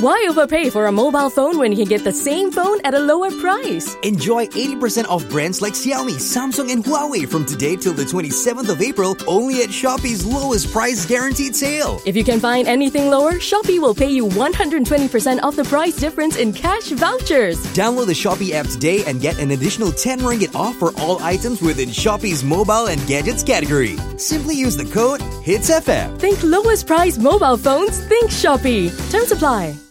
Why overpay for a mobile phone when you can get the same phone at a lower price? Enjoy 80% off brands like Xiaomi, Samsung, and Huawei from today till the 27th of April only at Shopee's lowest price guaranteed sale. If you can find anything lower, Shopee will pay you 120% of the price difference in cash vouchers. Download the Shopee app today and get an additional 10 ringgit off for all items within Shopee's mobile and gadgets category. Simply use the code HITSFM. Think lowest price mobile phones, think Shopee. Terms apply.